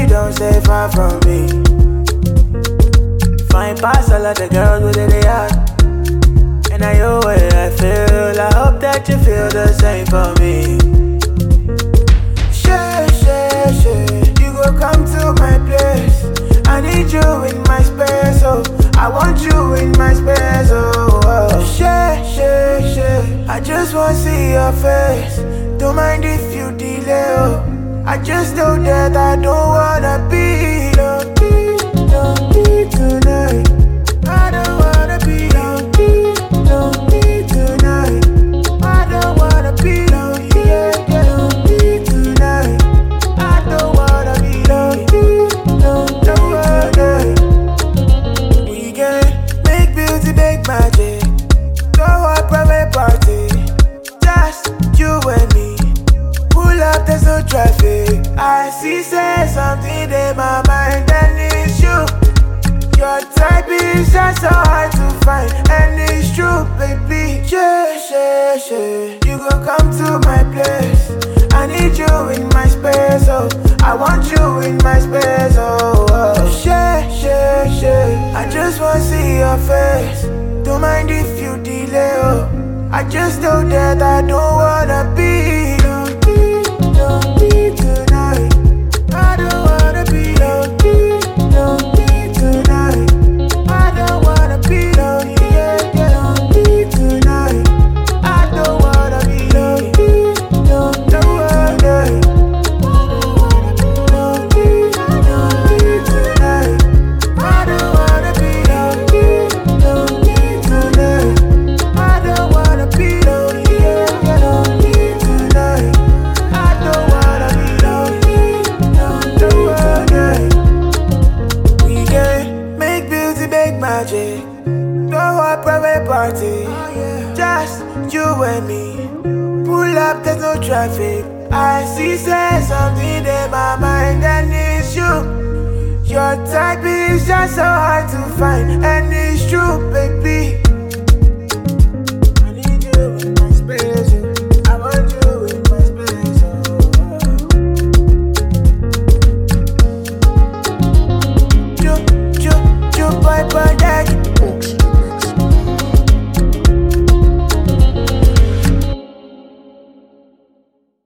don't stay far from me. Fine pass all of the girls with it out. And I know where I feel. I hope that you feel the same for me. You go come to my place. I need you in my space, oh. I want you in my space, oh, oh. I just wanna see your face. Don't mind if you delay, oh. I just know that I don't wanna be lonely, lonely tonight. I don't wanna be lonely, lonely tonight. I don't wanna be lonely, yeah, yeah, lonely tonight. I don't wanna be lonely, lonely. We can make beauty, make magic. Go a private party, just you and me. Pull up, there's no traffic. I see, say something in my mind, and it's you. Your type is just so hard to find, and it's true, baby. You gon' come to my place. I need you in my space, oh. I want you in my space, oh, oh. I just wanna see your face. Don't mind if you delay, oh. I just know that I don't wanna be lonely, lonely tonight. I don't wanna be lonely, lonely tonight. I don't wanna be lonely, yeah, yeah, lonely tonight. I don't wanna be lonely, lonely. Lonely, lonely tonight. I don't wanna be lonely, lonely tonight. I don't wanna be lonely, yeah, yeah, lonely tonight. I don't wanna be lonely, lonely. We can make beauty, make magic. Go a private party, just you and me. Pull up, there's no traffic. I see, say something in my mind, and it's you. Your type is just so hard to find, and it's true, baby.